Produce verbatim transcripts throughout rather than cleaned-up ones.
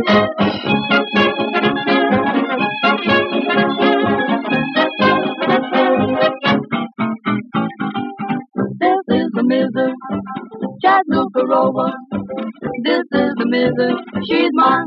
This is the missus Chattanooga Rover. This is the missus, she's mine.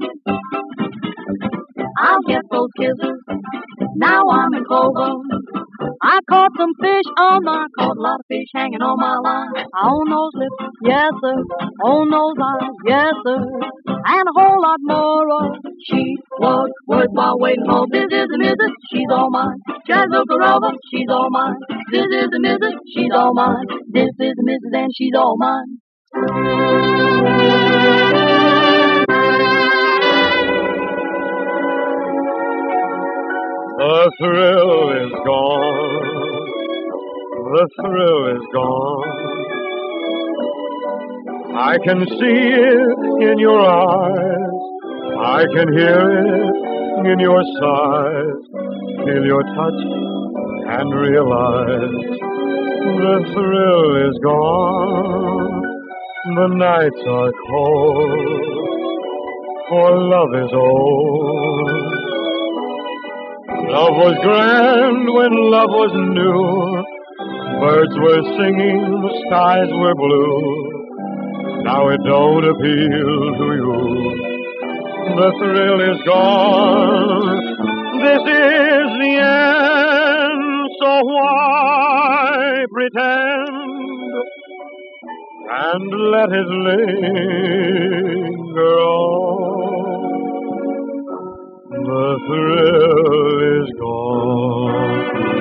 I'll get those kisses, now I'm in clover. I caught some fish on my, caught a lot of fish hanging on my line. On those lips, yes sir, on those eyes, yes sir, and a whole lot more of she was worthwhile waiting for. This is the missus, she's all mine. Chattanooga Rover, she's all mine. This is the missus, she's all mine. This is the missus and she's all mine. The thrill is gone, the thrill is gone. I can see it in your eyes, I can hear it in your sighs, feel your touch and realize the thrill is gone. The nights are cold, for love is old. Love was grand when love was new. Birds were singing, the skies were blue. Now it don't appeal to you. The thrill is gone. This is the end, so why pretend? And let it linger on. The thrill is gone.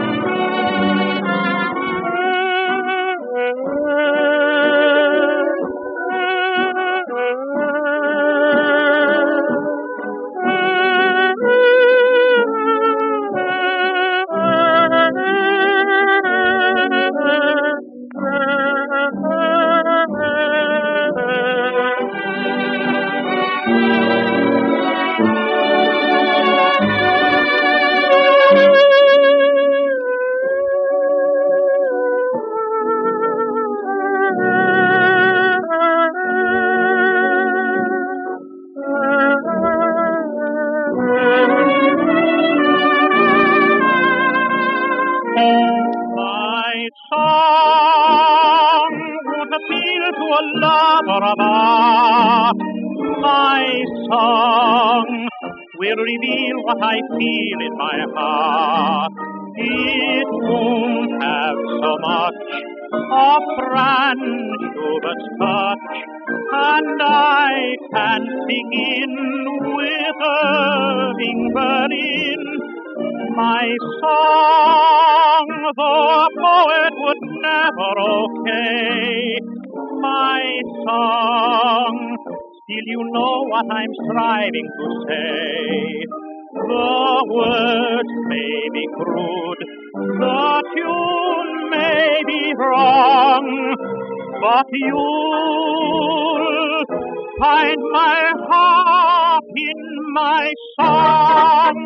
My song will reveal what I feel in my heart. It won't have so much of Franz touch, and I can begin with Irving Berlin. My song, though a poet would never okay. My song, still you know what I'm striving to say. The words may be crude, the tune may be wrong, but you'll find my heart in my song.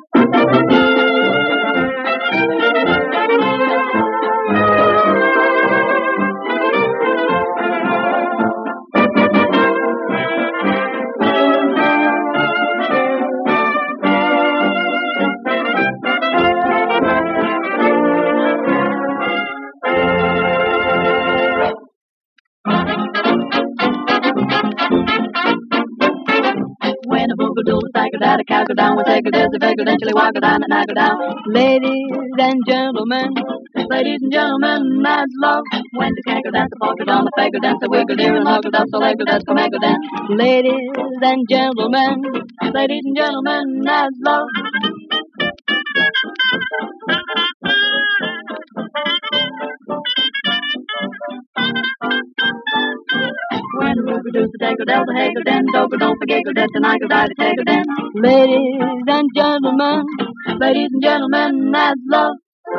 That a cow go down, we take a there's a beg, eventually walk down and I go down. Ladies and gentlemen, ladies and gentlemen, that's love. When the canker dance, the polka down, the faggot dance, the wiggle deer and huggle up, so leggle dance, come eggle dance. Ladies and gentlemen, ladies and gentlemen, that's love. When the roofer does the take del the haggle den, dover don't forget go death and I go die to take den. Ladies and gentlemen, ladies and gentlemen, that's love.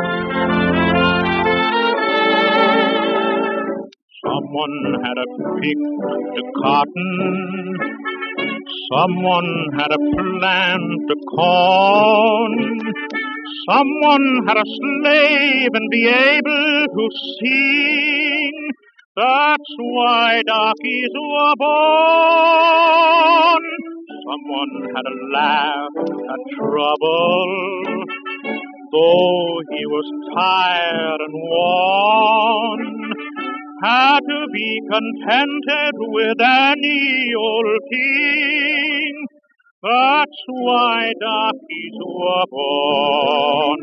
Someone had a picked cotton, someone had a plant corn, someone had a slave and be able to sing. That's why darkies were born. Someone Someone had laughed at trouble, though he was tired and worn, had to be contented with any old king. That's why darkies were born.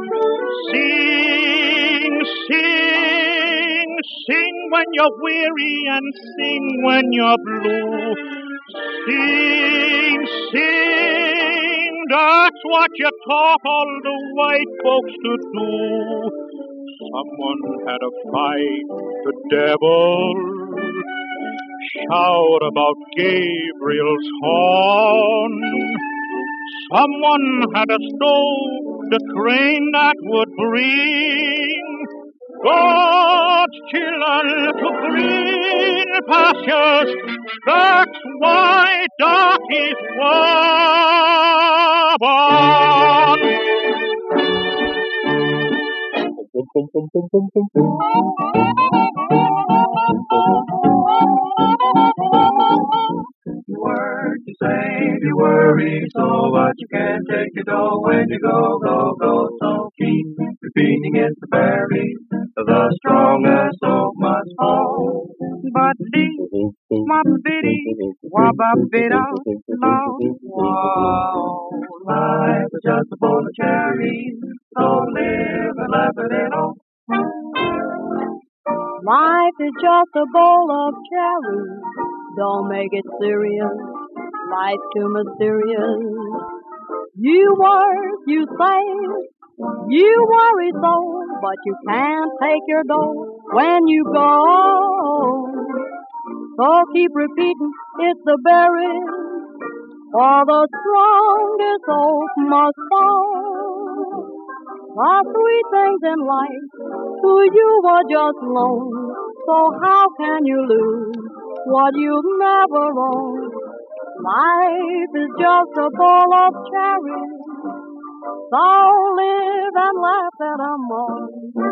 Sing, sing, sing when you're weary and sing when you're blue. Sing, sing, that's what you taught all the white folks to do. Someone had a fight, the devil. Shout about Gabriel's horn. Someone had a stove, the train that would bring God's children to green pastures. That's why darkies were born. You work, you save, you worry, so what you can take your dough when you go, go, go. So keep repeating it's the berry, the strongest oak must fall. But dee, my biddy, wabba bidda, long. Wow, life is just a bowl of cherries, so live and laugh at it all. Life is just a bowl of cherries. Don't make it serious. Life's too mysterious. You work, you save, you worry so, but you can't take your dough when you go. So keep repeating, it's the berries, for the strongest oak must fall. The sweet things in life to you are just loan, so how can you lose what you've never owned? Life is just a bowl of cherries, so live and laugh at 'em all.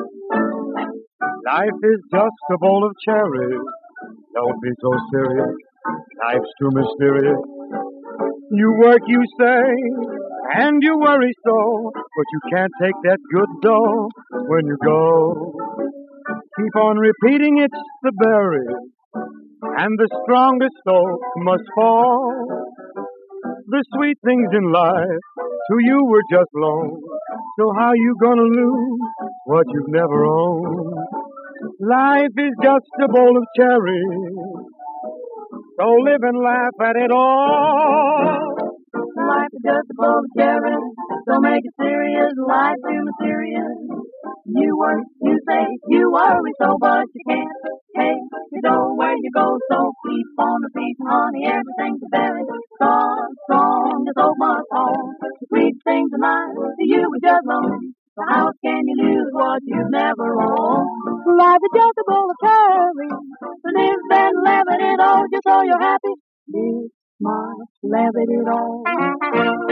Life is just a bowl of cherries. Don't be so serious. Life's too mysterious. You work, you save, and you worry so, but you can't take that good dough when you go. Keep on repeating it's the berries, and the strongest oak must fall. The sweet things in life to you were just loans, so how you gonna lose what you've never owned? Life is just a bowl of cherries, so live and laugh at it all. Life is just a bowl of cherries, don't make it serious, life's too mysterious. You work, you save, you worry so, but you can't take you know where you go, so keep on repeating, honey, everything's a berry. God's strong, the oak must fall. The sweet things in life to you are just loans, so how can you lose what you've never owned? Life is just a bowl of cherries, So live and laugh at it all, just so you're happy. live my laugh at it all.